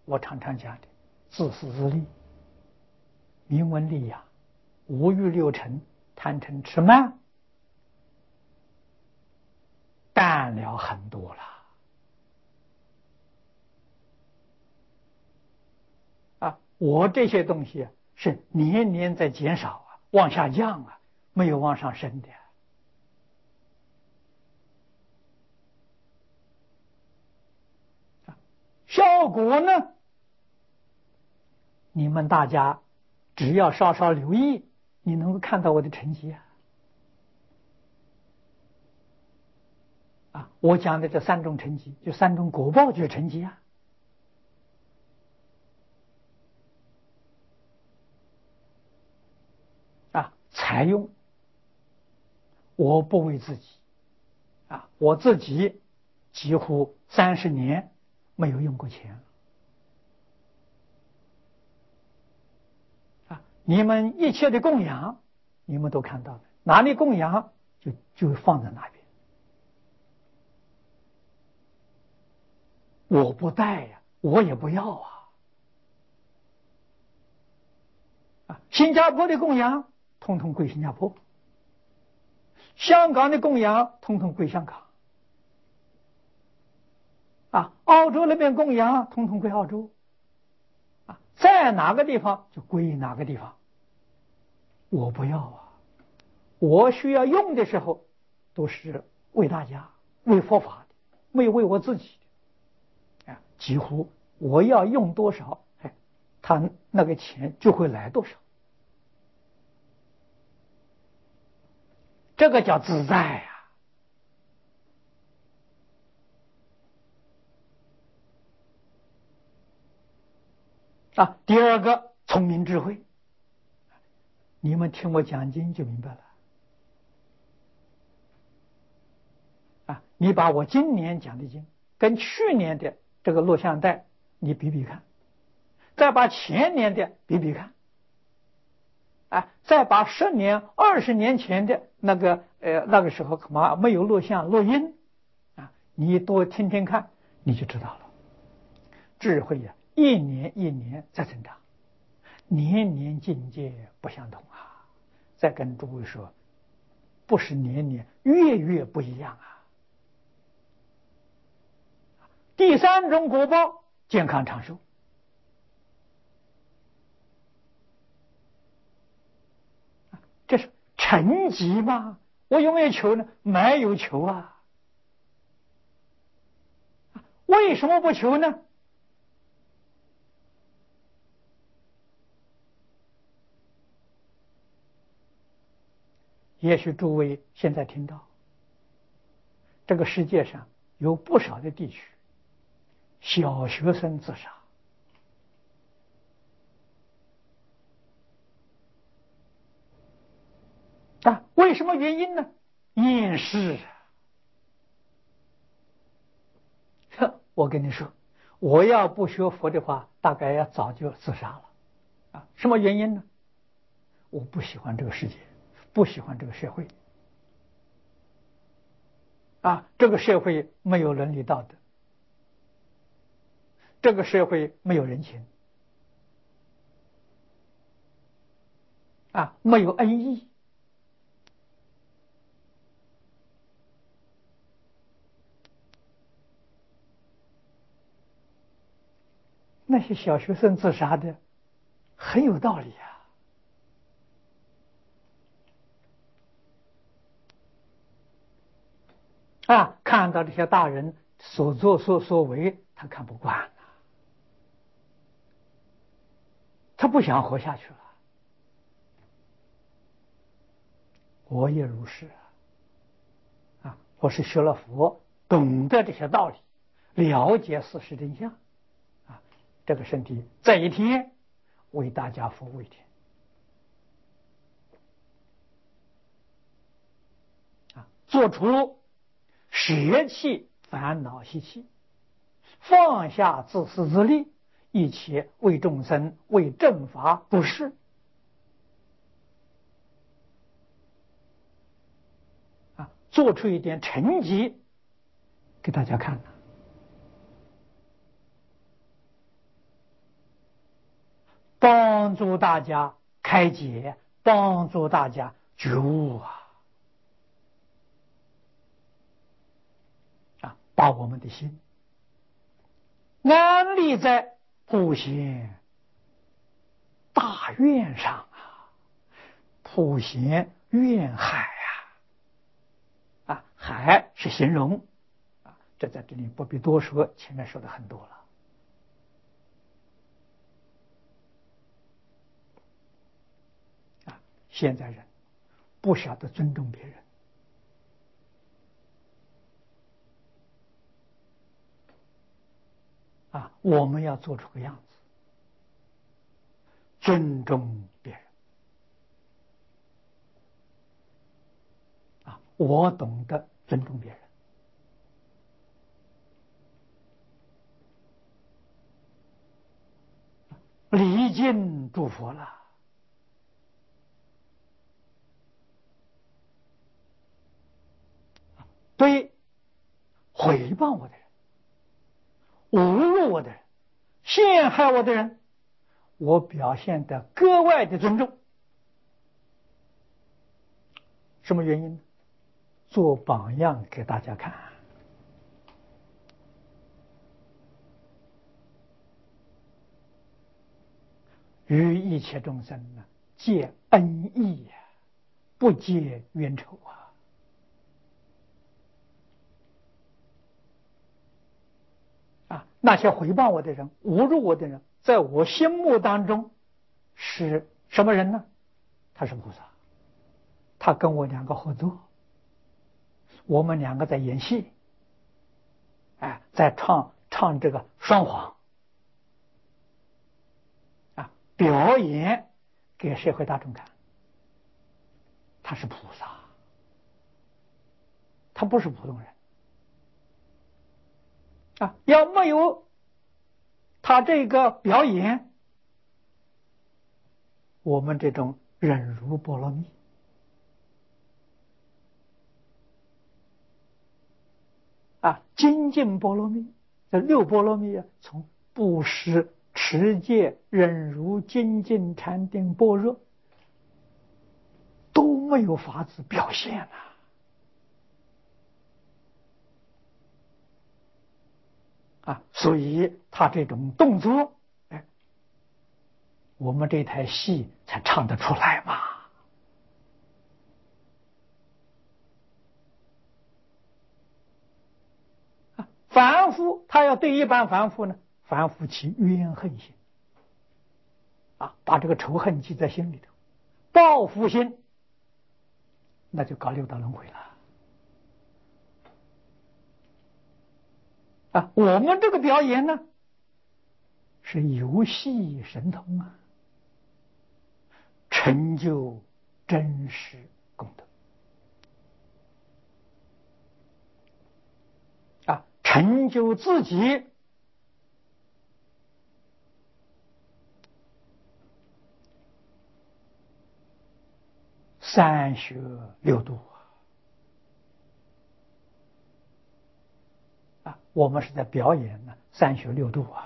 我常常讲的自私自利、名闻利养、五欲六尘、贪嗔痴慢，淡了很多了。我这些东西是年年在减少啊，往下降啊，没有往上升的。效果呢？你们大家只要稍稍留意，你能够看到我的成绩我讲的这3种成绩，就3种果报就是成绩财用，我不为自己我自己几乎30年没有用过钱你们一切的供养，你们都看到了，哪里供养就放在那边，我不带我也不要新加坡的供养统统归新加坡，香港的供养统统归香港澳洲那边供养统统归澳洲在哪个地方就归哪个地方，我不要我需要用的时候都是为大家、为佛法的，没有为我自己的几乎我要用多少他那个钱就会来多少，这个叫自在第二个聪明智慧，你们听我讲经就明白了你把我今年讲的经跟去年的这个录像带你比比看，再把前年的比比看再把10年、20年前的那个时候恐怕没有录像录音你多听听看，你就知道了。智慧一年一年在增长，年年境界不相同再跟诸位说，不是年年月月不一样第3种果报，健康长寿。这是成绩吗？我有没有求呢？没有求为什么不求呢？也许诸位现在听到，这个世界上有不少的地区，小学生自杀为什么原因呢？厌世我跟你说，我要不学佛的话，大概要早就自杀了什么原因呢？我不喜欢这个世界，不喜欢这个社会这个社会没有伦理道德，这个社会没有人情没有恩义那些小学生自杀的很有道理看到这些大人所作所为，他看不惯他不想活下去了。我也如是我是学了佛，懂得这些道理，了解事实真相这个身体在一天为大家服务一天做出舍弃烦恼习气，放下自私自利，一切为众生、为正法布施做出一点成绩给大家看帮助大家开解，帮助大家觉悟把我们的心安立在普贤大愿上普贤愿海海是形容这在这里不必多说，前面说的很多了。现在人不晓得尊重别人我们要做出个样子，尊重别人我懂得尊重别人礼敬诸佛了。对毁谤我的人，侮辱我的人，陷害我的人，我表现得格外的尊重。什么原因呢？做榜样给大家看。于一切众生结恩义不结冤仇那些毁谤我的人，侮辱我的人，在我心目当中是什么人呢？他是菩萨，他跟我两个合作，我们两个在演戏在唱这个双簧表演给社会大众看。他是菩萨，他不是普通人要没有他这个表演，我们这种忍辱波罗蜜精进波罗蜜，这六波罗蜜从布施、持戒、忍辱、精进、禅定、般若都没有法子表现所以他这种动作我们这台戏才唱得出来嘛。凡夫他要对一般凡夫呢，凡夫起怨恨心把这个仇恨记在心里头，报复心，那就搞六道轮回了我们这个表演呢是游戏神通成就真实功德成就自己三学六度我们是在表演呢三学六度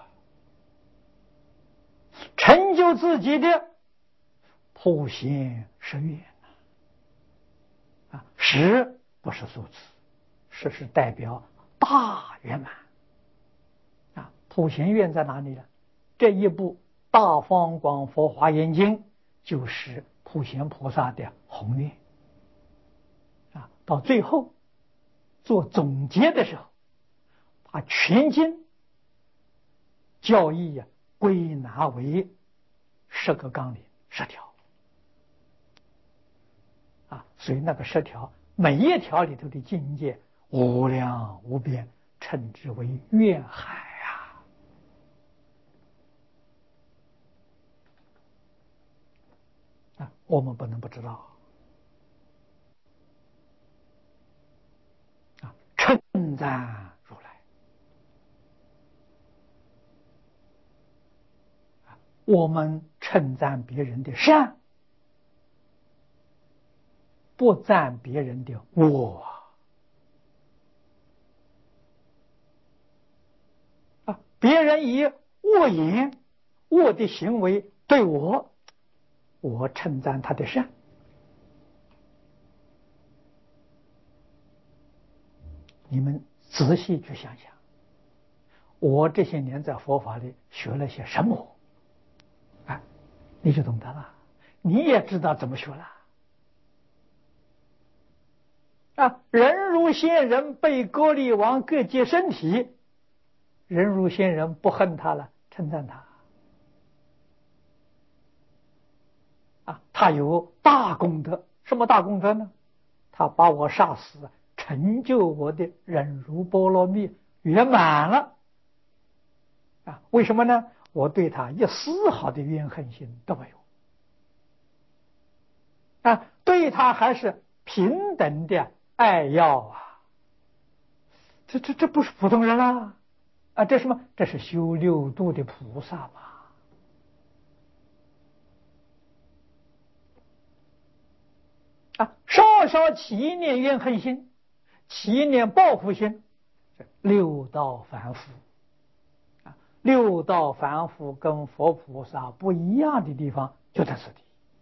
成就自己的普贤十愿十不是数字，十是代表大圆满普贤愿在哪里呢？这一部《大方广佛华严经》就是普贤菩萨的宏愿到最后做总结的时候，把全经教义归纳为10个纲领10条所以那个10条每一条里头的境界无量无边，称之为愿海我们不能不知道称赞如来我们称赞别人的善，不赞别人的恶别人以恶言、恶的行为对我称赞他的善。你们仔细去想想，我这些年在佛法里学了些什么？啊，你就懂得了，你也知道怎么学了。啊，人如仙人被割力王各截身体，人如仙人不恨他了，称赞他。啊，他有大功德，什么大功德呢？他把我杀死，成就我的忍辱波罗蜜圆满了。啊，为什么呢？我对他一丝毫的怨恨心都没有。啊，对他还是平等的爱要啊。这不是普通人啦！啊，这什么？这是修六度的菩萨嘛。啊，稍稍起一念怨恨心，起一念报复心，六道凡夫。啊，六道凡夫跟佛菩萨不一样的地方就在这里。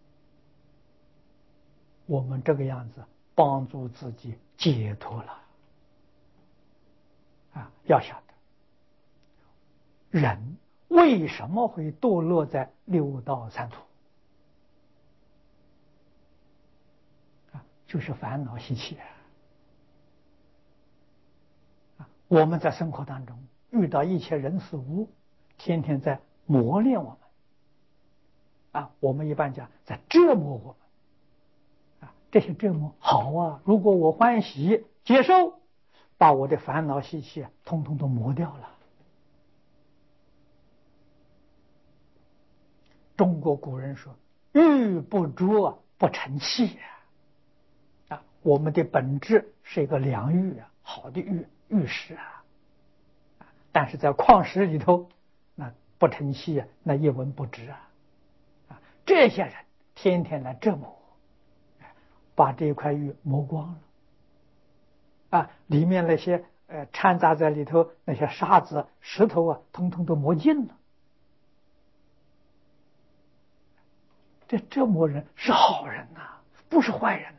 我们这个样子帮助自己解脱了。啊，要晓得，人为什么会堕落在六道三途？啊，就是烦恼习气。啊，我们在生活当中遇到一切人事物，天天在磨练我们。啊，我们一般讲在折磨我们。啊，这些折磨好啊，如果我欢喜接受，把我的烦恼习气通通都磨掉了。中国古人说：“玉不琢不成器。”啊，我们的本质是一个良玉啊，好的玉石啊，但是在矿石里头，那不成器啊，那一文不值啊。啊，这些人天天来折磨我，把这块玉磨光了。啊，里面那些掺杂在里头那些沙子、石头啊，通通都磨尽了。这折磨人是好人呐，不是坏人呐。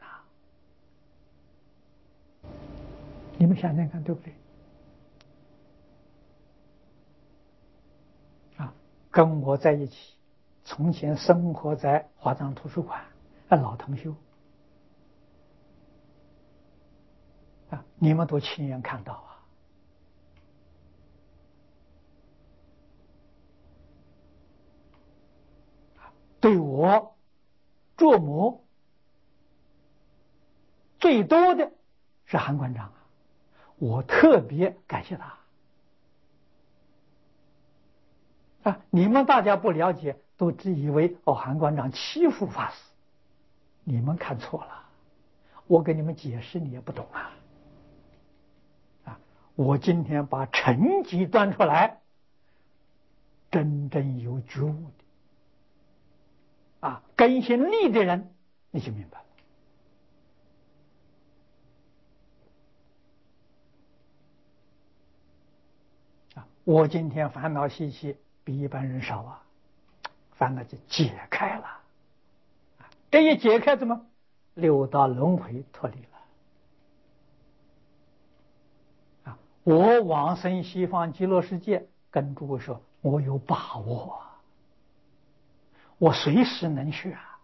你们想想看，对不对？啊，跟我在一起，从前生活在华藏图书馆，老同修，啊，你们都亲眼看到啊。对我琢磨最多的是韩馆长啊，我特别感谢他。啊，你们大家不了解，都只以为韩馆长欺负法师，你们看错了。我给你们解释，你也不懂啊。啊，我今天把成绩端出来，真正有觉悟的啊，根性利的人，你就明白了。啊，我今天烦恼习气比一般人少啊，烦恼就解开了。啊，这一解开，怎么六道轮回脱离了？啊，我往生西方极乐世界，跟诸位说，我有把握，我随时能去啊。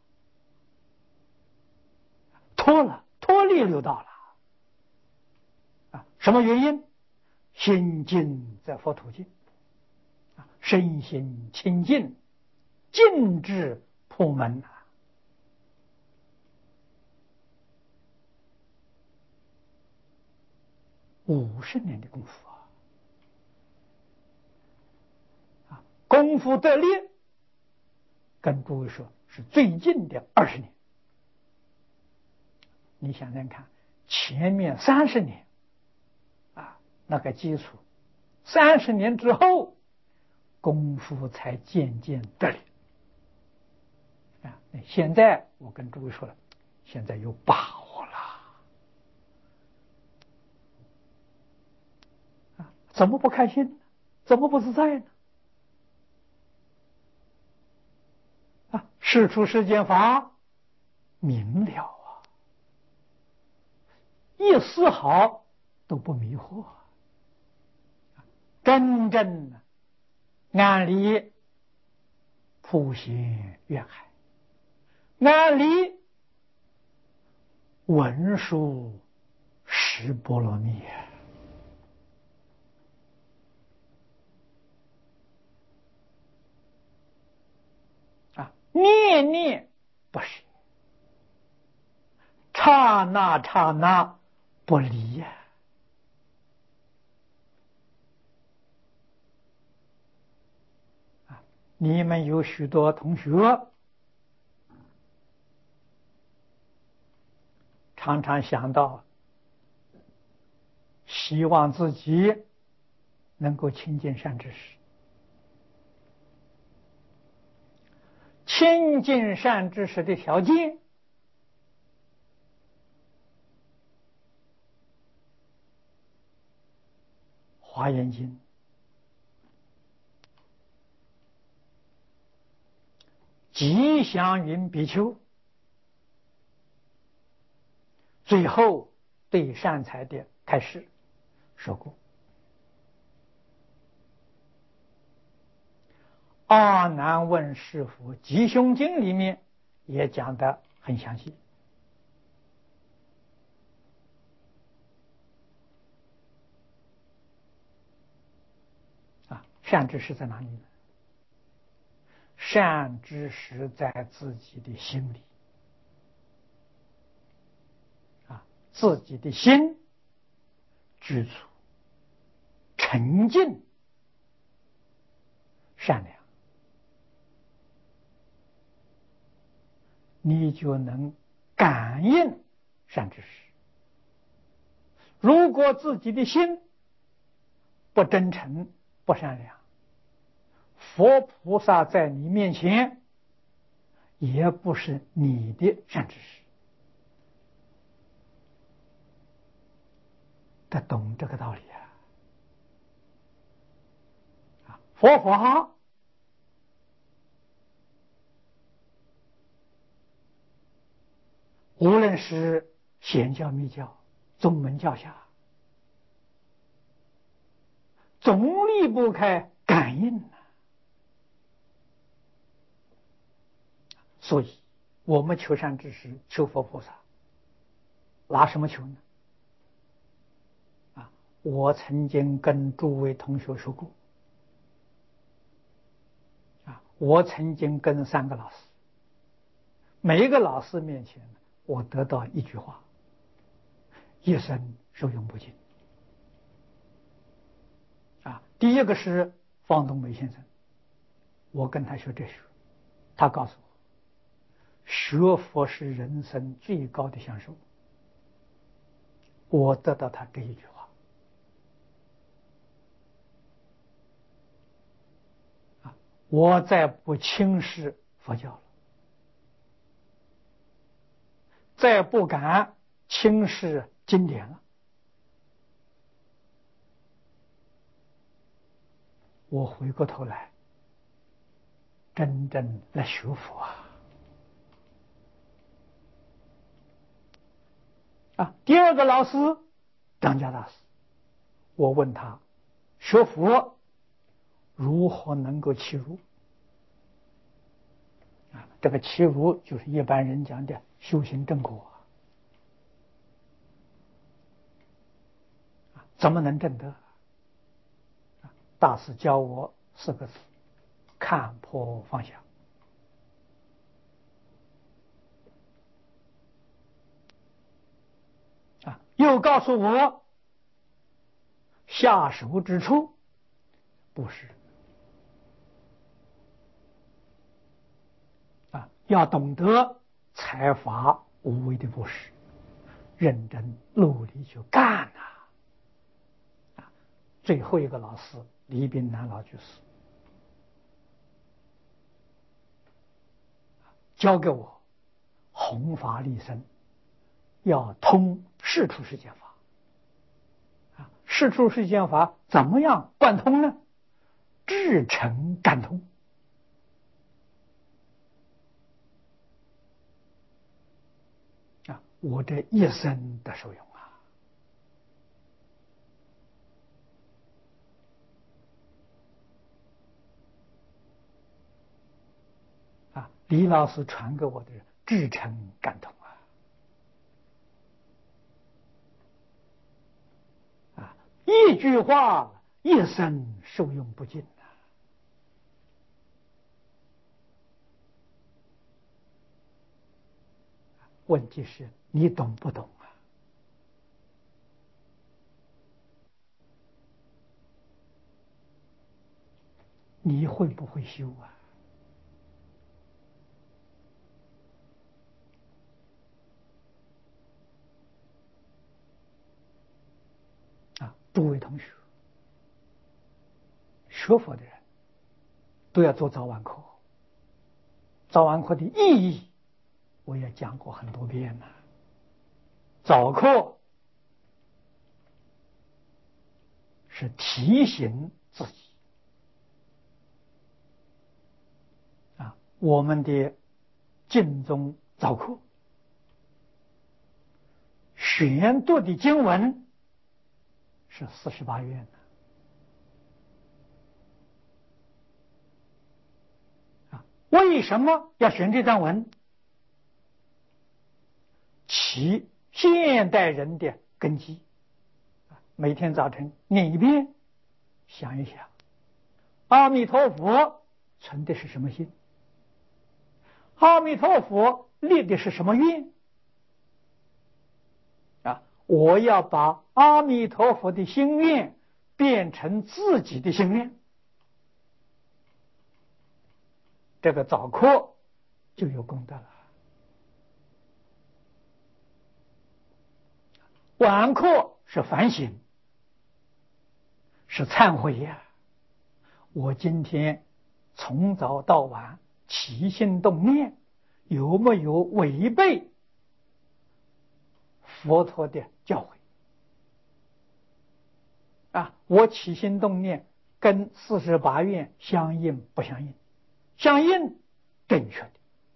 脱离六道了。啊，什么原因？心静在佛土境，啊，身心清净，静至破门啊。50年的功夫啊，功夫得力，跟诸位说是最近的20年。你想想看，前面30年啊，那个基础，30年之后，功夫才渐渐得力。啊，现在我跟诸位说了，现在有把握了。啊，怎么不开心呢？怎么不自在呢？ 世出世间法明了啊，一丝毫都不迷惑，真正安离普贤愿海，安离文殊十波罗蜜啊，念念不舍，刹那刹那不离呀。你们有许多同学常常想到，希望自己能够亲近善知识。亲近善知识的条件，华严经吉祥云比丘最后对善财的开示说过，阿难问师父吉凶经里面也讲得很详细啊。善知识在哪里呢？善知识在自己的心里啊，自己的心知足、沉静、善良，你就能感应善知识。如果自己的心不真诚、不善良，佛菩萨在你面前也不是你的善知识。得懂这个道理啊！佛法无论是显教、密教、宗门教下，总离不开感应所以我们求善知识、求佛菩萨，拿什么求呢？我曾经跟诸位同学说过，我曾经跟3个老师，每一个老师面前，我得到一句话：一生受用不尽。第一个是方东梅先生，我跟他学哲学，他告诉我，学佛是人生最高的享受。我得到他这一句话我再不轻视佛教了，再不敢轻视经典了。我回过头来，真正来学佛第二个老师张家大师，我问他学佛如何能够契入这个契入就是一般人讲的修行正果怎么能证得？大师教我4个字：看破放下。又告诉我，下手之处布施要懂得财法无为的布施，认真努力去干最后一个老师李炳南老居士教给我弘法利生要通世出世间法世出世间法怎么样贯通呢？至诚感通我这一生的受用李老师传给我的至诚感动一句话一生受用不尽问题是你懂不懂你会不会修诸位同学，学佛的人都要做早晚课。早晚课的意义我也讲过很多遍了。早课是提醒自己我们的净宗早课选读的经文是48愿为什么要选这段文？其现代人的根基，每天早晨念一遍，想一想，阿弥陀佛存的是什么心？阿弥陀佛立的是什么愿？我要把阿弥陀佛的心愿变成自己的心愿，这个早课就有功德了。晚课是反省，是忏悔呀。我今天从早到晚起心动念，有没有违背佛陀的教诲我起心动念跟48愿相应不相应？相应，正确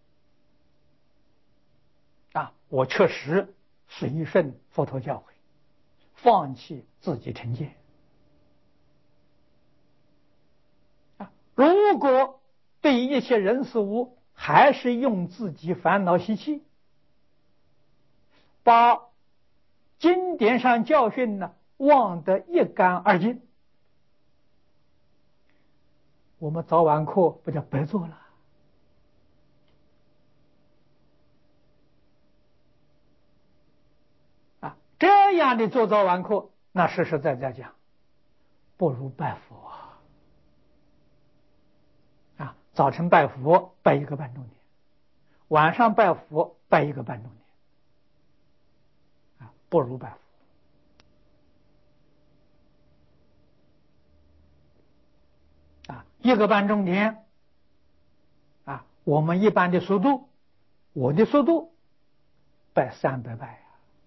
的我确实随顺佛陀教诲，放弃自己成见如果对一切人事物还是用自己烦恼习气，把经典上教训忘得一干二净，我们早晚课不就白做了？这样的做早晚课，那实实在在讲，不如拜佛早晨拜佛拜1个半钟点，晚上拜佛拜1个半钟点不如拜佛1个半钟点我们一般的速度，我的速度拜300拜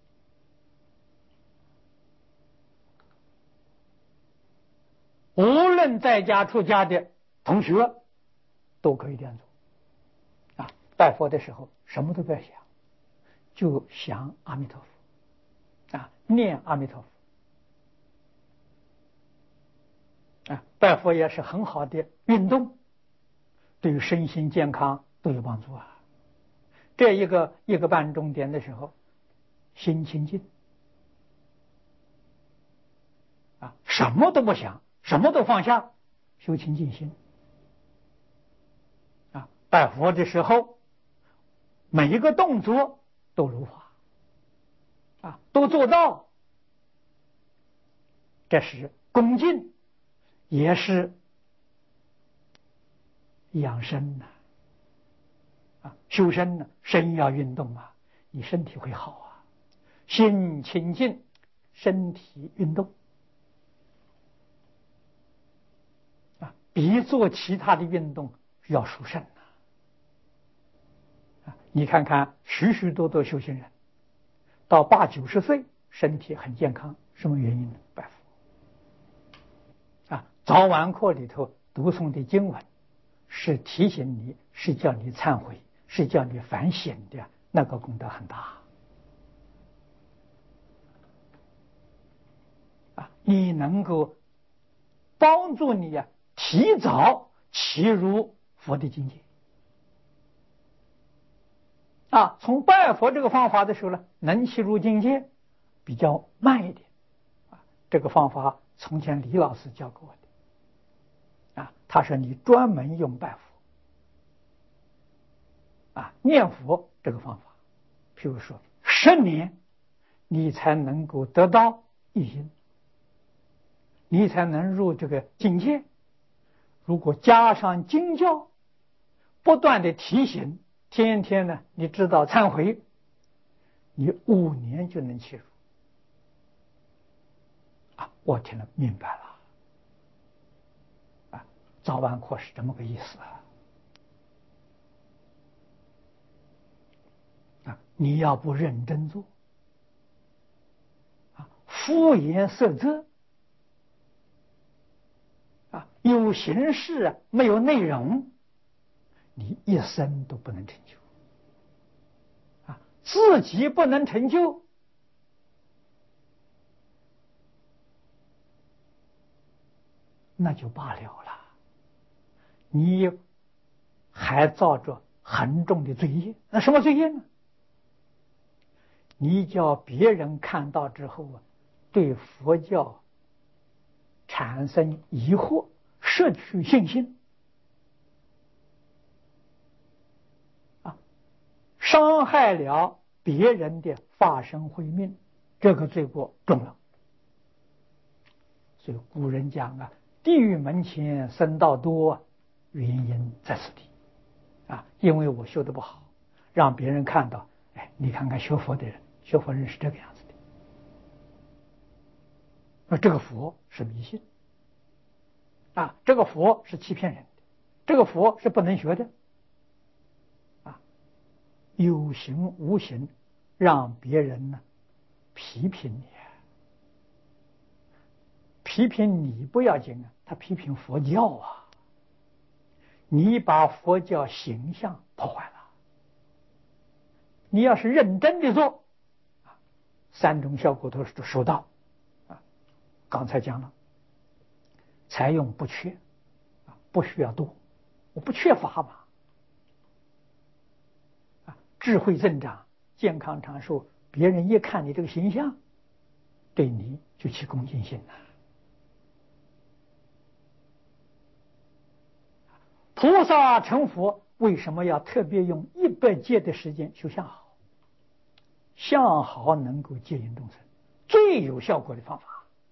无论在家出家的同学都可以这样做拜佛的时候什么都不要想，就想阿弥陀佛念阿弥陀佛拜佛也是很好的运动，对于身心健康都有帮助这1个半钟点的时候，心清净什么都不想，什么都放下，修清净心拜佛的时候，每一个动作都如法都做到，这是恭敬，也是养生修身身要运动你身体会好心清净，身体运动比做其他的运动要殊胜你看看许许多多修行人到80、90岁身体很健康，什么原因呢？拜佛早晚课里头读诵的经文是提醒你，是叫你忏悔，是叫你反省的，那个功德很大你能够帮助你提早契入佛的境界。从拜佛这个方法的时候呢，能契入境界比较慢一点。这个方法从前李老师教给我的。他说你专门用拜佛，念佛这个方法，譬如说10年，你才能够得到一心，你才能入这个境界。如果加上经教，不断的提醒，天天呢，你知道忏悔，你5年就能契入。我听了明白了。早晚课是这么个意思。你要不认真做，敷衍塞责，有形式没有内容，你一生都不能成就。自己不能成就，那就罢了了，你还造着很重的罪业。那什么罪业呢？你叫别人看到之后对佛教产生疑惑，失去信心，伤害了别人的法身慧命，这个罪过重了。所以古人讲地狱门前僧道多，原因在此地。因为我修得不好，让别人看到，你看看学佛的人，学佛人是这个样子的。这个佛是迷信，这个佛是欺骗人的，这个佛是不能学的。有形无形，让别人呢批评你。批评你不要紧他批评佛教你把佛教形象破坏了。你要是认真的做，3种效果都是收到。刚才讲了，采用不缺，不需要多，我不缺法嘛。智慧增长，健康长寿，别人一看你这个形象，对你就起恭敬心了。菩萨成佛为什么要特别用100劫的时间修相好？相好能够接引众生，最有效果的方法。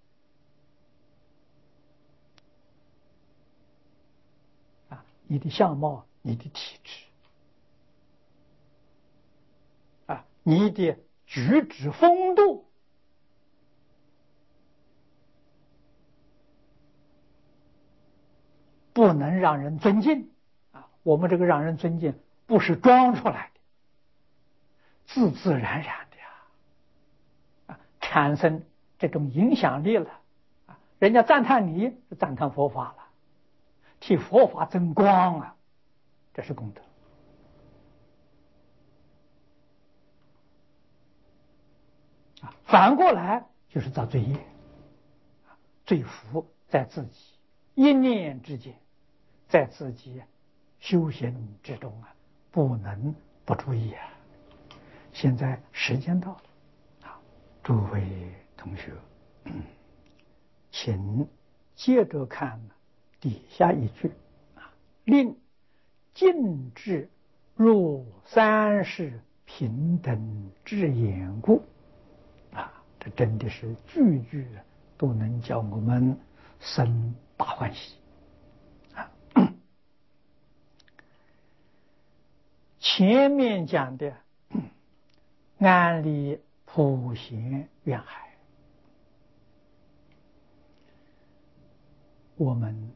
你的相貌，你的体质，你的举止风度，不能让人尊敬。我们这个让人尊敬不是装出来的，自自然然的产生这种影响力了。人家赞叹你，是赞叹佛法了，替佛法增光这是功德。反过来就是造罪业。罪福在自己一念之间，在自己修行之中不能不注意现在时间到了诸位同学，请接着看底下一句令尽至入三世平等之眼故。这真的是句句都能叫我们生大欢喜前面讲的安立普贤愿海，我们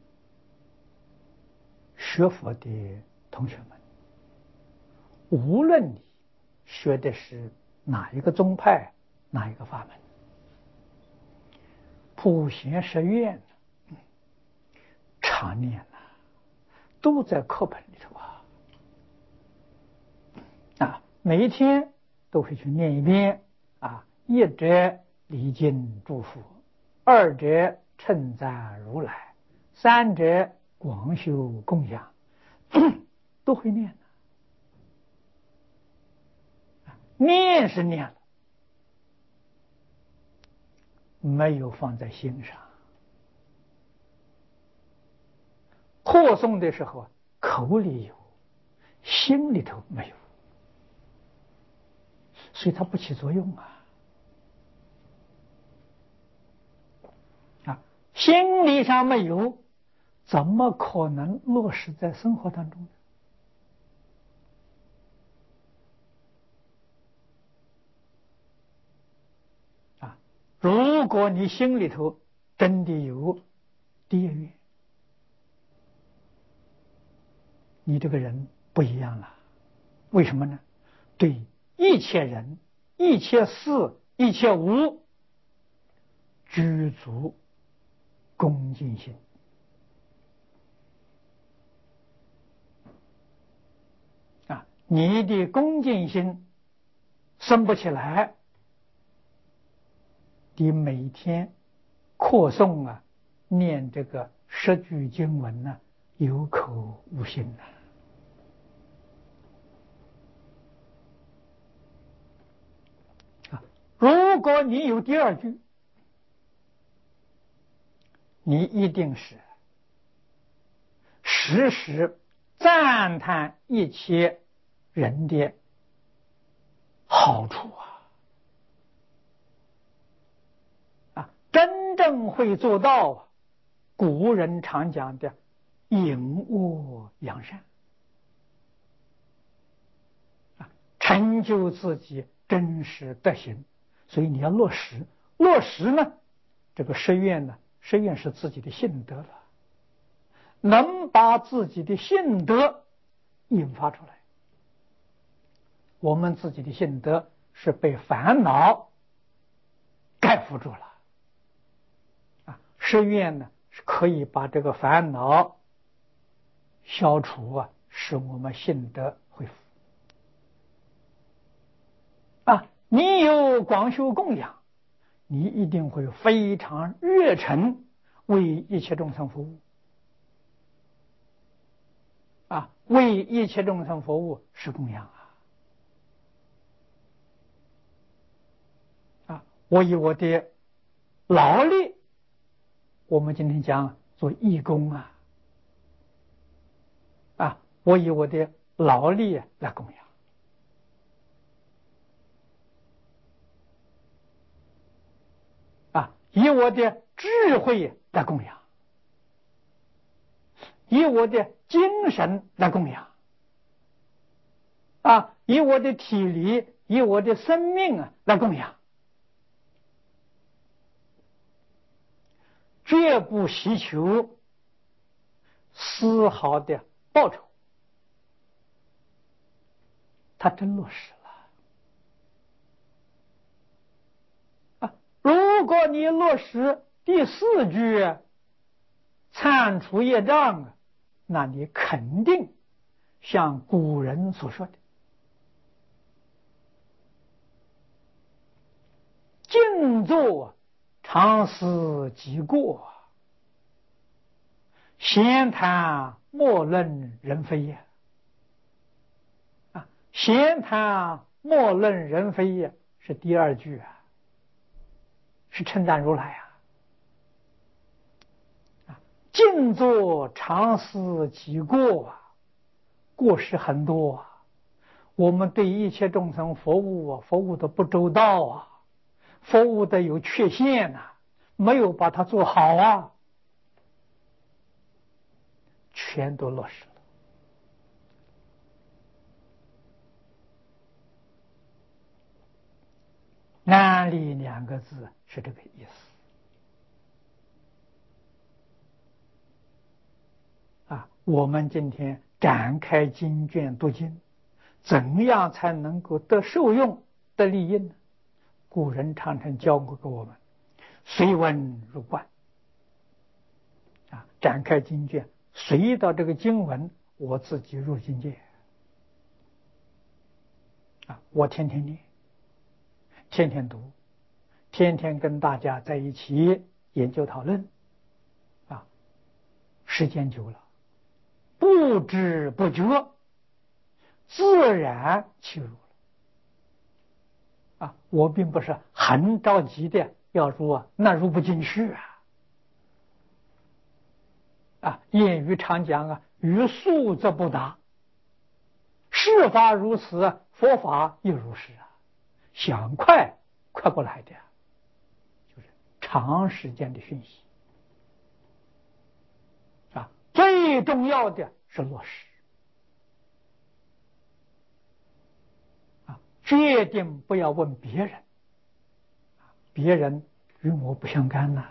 学佛的同学们，无论你学的是哪一个宗派，哪一个法门，普贤十愿常念都在课本里头每一天都会去念一遍一直礼敬诸佛二者称赞如来，三者广修供养，都会念的。念是念了，没有放在心上。扩诵的时候，口里有，心里头没有，所以它不起作用啊。心理上没有，怎么可能落实在生活当中呢？如果你心里头真的有地狱，你这个人不一样了。为什么呢？对一切人、一切事、一切物，知足恭敬心。你的恭敬心升不起来，你每天扩诵念这个十句经文有口无心如果你有第二句，你一定是时时赞叹一切人的好处真正会做到古人常讲的隐恶扬善，成就自己真实德行。所以你要落实，落实呢，这个誓愿呢，誓愿是自己的信德了，能把自己的信德引发出来。我们自己的信德是被烦恼盖覆住了，誓愿呢是可以把这个烦恼消除使我们信德恢复。你有广修供养，你一定会非常热忱为一切众生服务。为一切众生服务是供养我以我的劳力，我们今天讲做义工我以我的劳力来供养。以我的智慧来供养，以我的精神来供养，以我的体力，以我的生命来供养，绝不希求丝毫的报酬。他真落实了。如果你落实第四句铲除业障，那你肯定像古人所说的静坐常思己过，闲谈莫论人非也。闲谈莫论人非也是第二句是称赞如来静坐常思己过过失很多我们对一切众生服务的不周到服务的有缺陷没有把它做好全都落实了。安利两个字是这个意思我们今天展开经卷读经，怎样才能够得受用得利益呢？古人常常教过给我们，随文入观展开经卷，随到这个经文，我自己入境界我天天念，天天读，天天跟大家在一起研究讨论，时间久了，不知不觉，自然切入了。我并不是很着急的要入那入不进去谚语常讲欲速则不达，事法如此，佛法亦如是想快快不来的，就是长时间的学习最重要的是落实决定不要问别人，别人与我不相干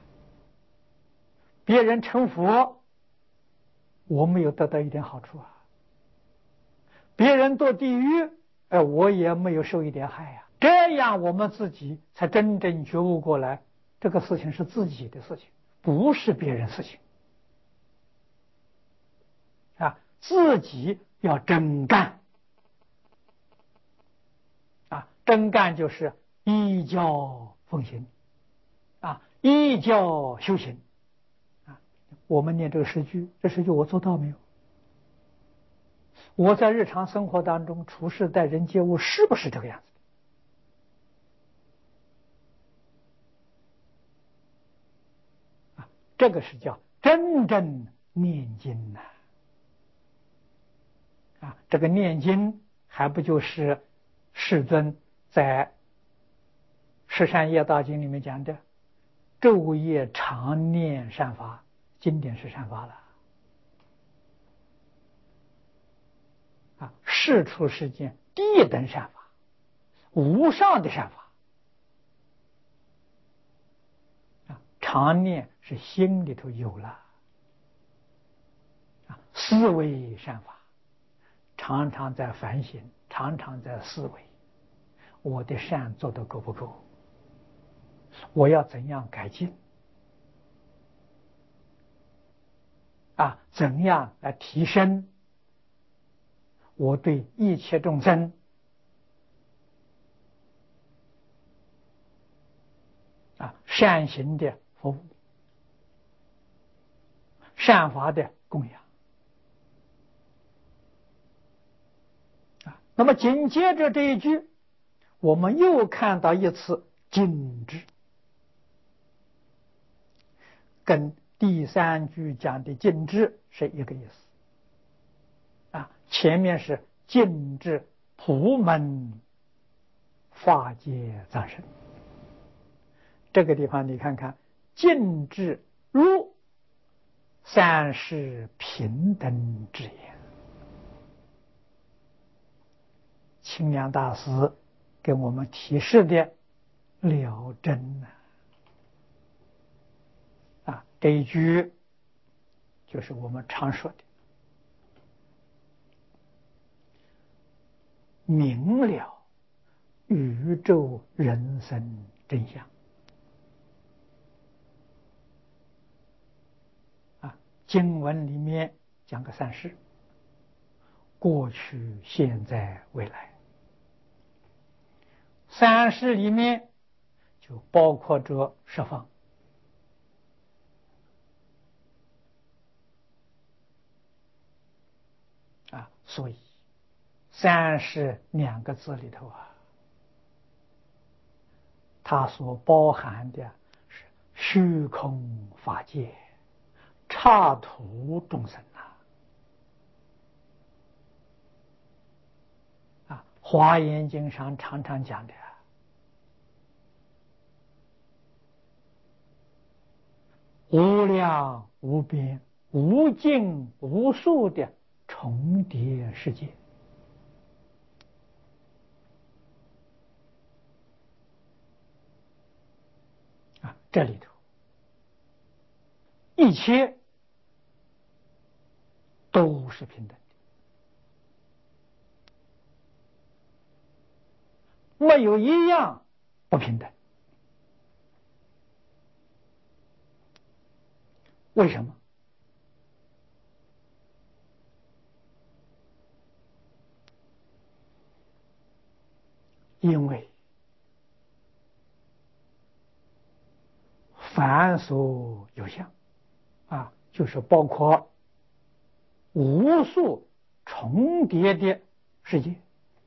别人成佛，我没有得到一点好处别人堕地狱，我也没有受一点害这样我们自己才真正觉悟过来，这个事情是自己的事情，不是别人事情自己要真干真干就是依教奉行依教修行我们念这个诗句，这诗句我做到没有？我在日常生活当中处事待人接物是不是这个样子这个是叫真正念经这个念经还不就是世尊在《十善业道经》里面讲的昼夜常念善法，经典是善法了世出世间第一等善法，无上的善法常念是心里头有了思维善法，常常在反省，常常在思维，我的善做得够不够？我要怎样改进怎样来提升我对一切众生善行的服务，善法的供养那么紧接着这一句，我们又看到一次静止，跟第三句讲的静止是一个意思前面是静止普门法界藏身，这个地方你看看，静止如三世平等之言，清凉大师给我们提示的了真这一句就是我们常说的明了宇宙人生真相经文里面讲个三世，过去现在未来，三世里面就包括着十方所以三世两个字里头它所包含的是虚空法界刹土众生华严经上常常讲的无量无边无尽无数的重叠世界这里头一切都是平等的，没有一样不平等。为什么？因为凡所有相啊，就是包括无数重叠的世界，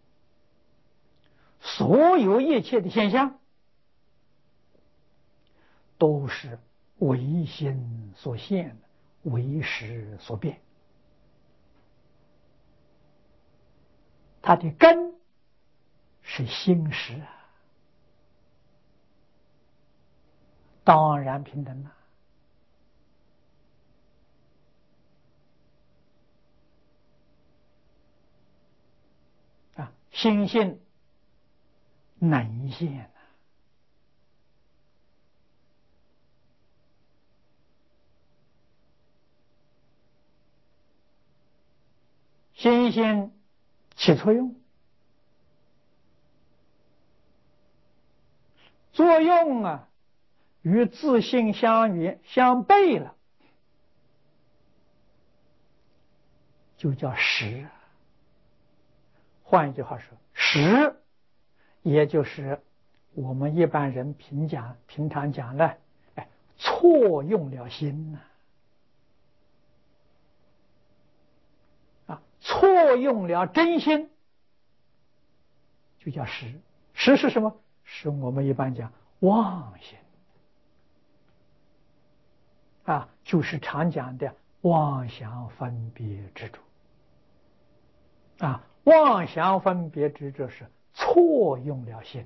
所有一切的现象都是唯心所现，唯识所变。它的根是心识啊，当然平等了。心性能现啊，心性起作用，作用啊与自性相悖了，就叫识。换一句话说，识也就是我们一般人平常讲的，错用了心错用了真心，就叫识。识是什么？是我们一般讲妄心就是常讲的妄想分别执着妄想分别执着是错用了心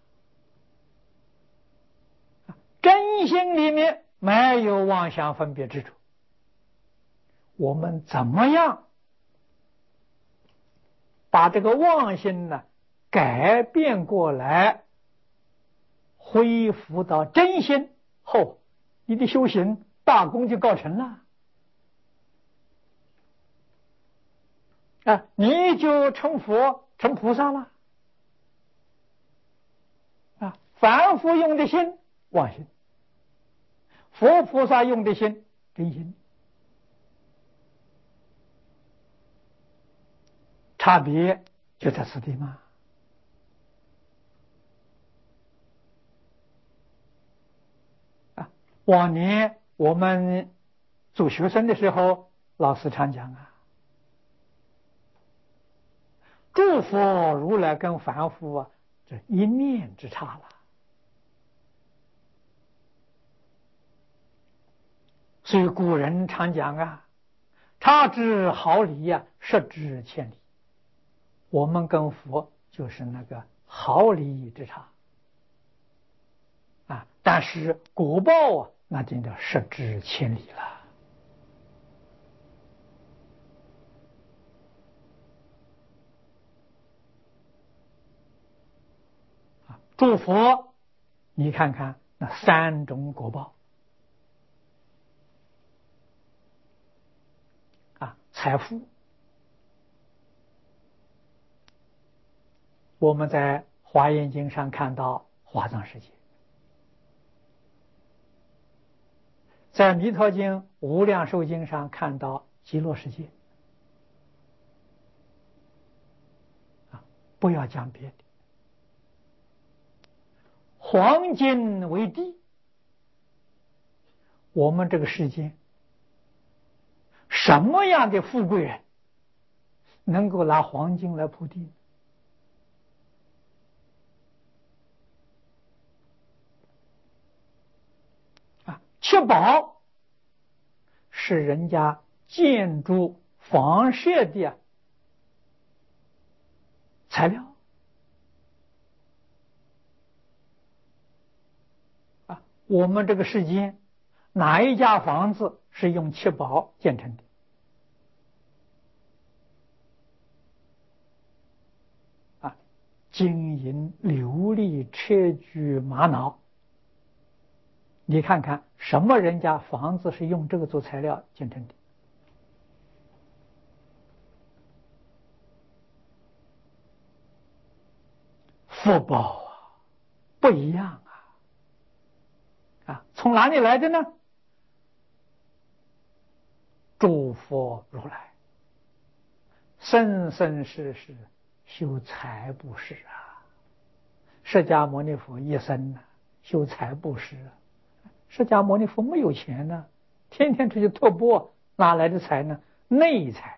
真心里面没有妄想分别执着，我们怎么样把这个妄心呢改变过来，恢复到真心后，你的修行大功就告成了你就成佛成菩萨了凡夫用的心妄心，佛菩萨用的心真心，差别就在此地嘛。往年我们做学生的时候，老师常讲诸佛如来跟凡夫这一念之差了。所以古人常讲差之毫厘失之千里。我们跟佛就是那个毫厘之差但是果报那真的失之千里了。诸佛你看看那三种果报财富，我们在华严经上看到华藏世界，在弥陀经无量寿经上看到极乐世界不要讲别的，黄金为地，我们这个世界什么样的富贵人能够拿黄金来铺地七宝是人家建筑房舍的材料我们这个世间哪一家房子是用七宝建成的金银琉璃砗磲玛瑙，你看看什么人家房子是用这个做材料建成的福报不一样从哪里来的呢？诸佛如来生生世世修财布施释迦牟尼佛一生修财布施释迦牟尼佛没有钱呢，天天出去托钵，哪来的财呢？内财。